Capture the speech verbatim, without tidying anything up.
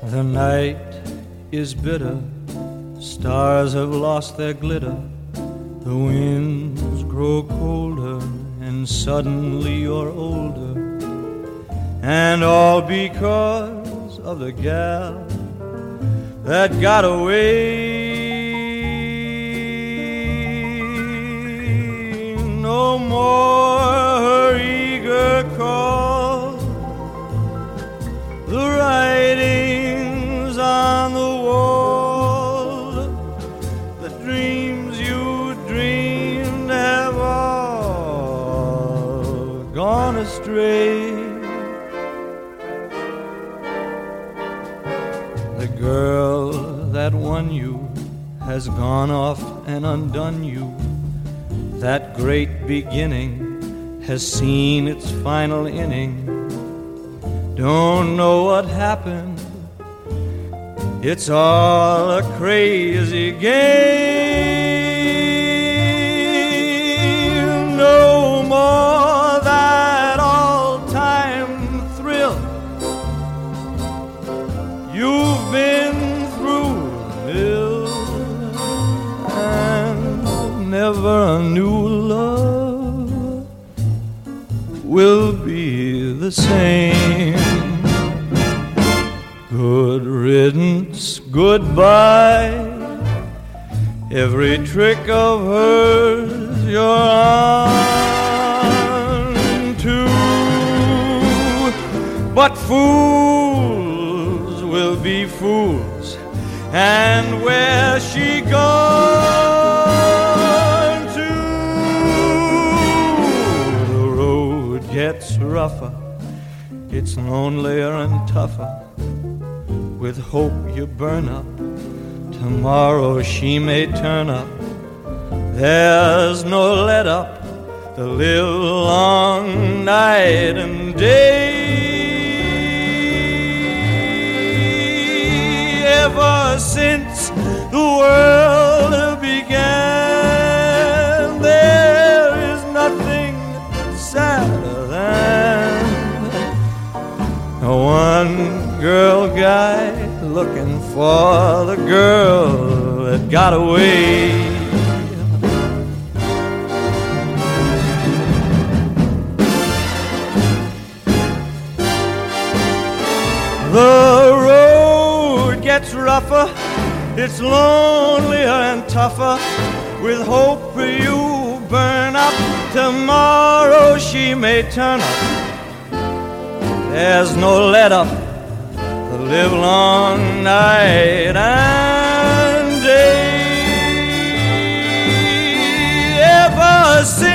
The night is bitter, stars have lost their glitter, the winds grow colder, and suddenly you're older, and all because of the gal that got away. No more her eager call, the writings on the wall, the dreams you dreamed have all gone astray. The girl that won you has gone off and undone you. That great beginning has seen its final inning. Don't know what happened, it's all a crazy game. No more that all-time thrill you've been through the mill, and never a new love will be the same. Good riddance, goodbye. Every trick of hers you're on to, but fools will be fools, and where she gone to, the road gets rougher, it's lonelier and tougher. With hope you burn up, tomorrow she may turn up. There's no let up, the live long night and day. Ever since the world began, there is nothing sadder than a one-girl guy looking for the girl that got away. The road gets rougher, it's lonelier and tougher. With hope you burn up, tomorrow she may turn up. There's no let up, the live long night and day. Ever since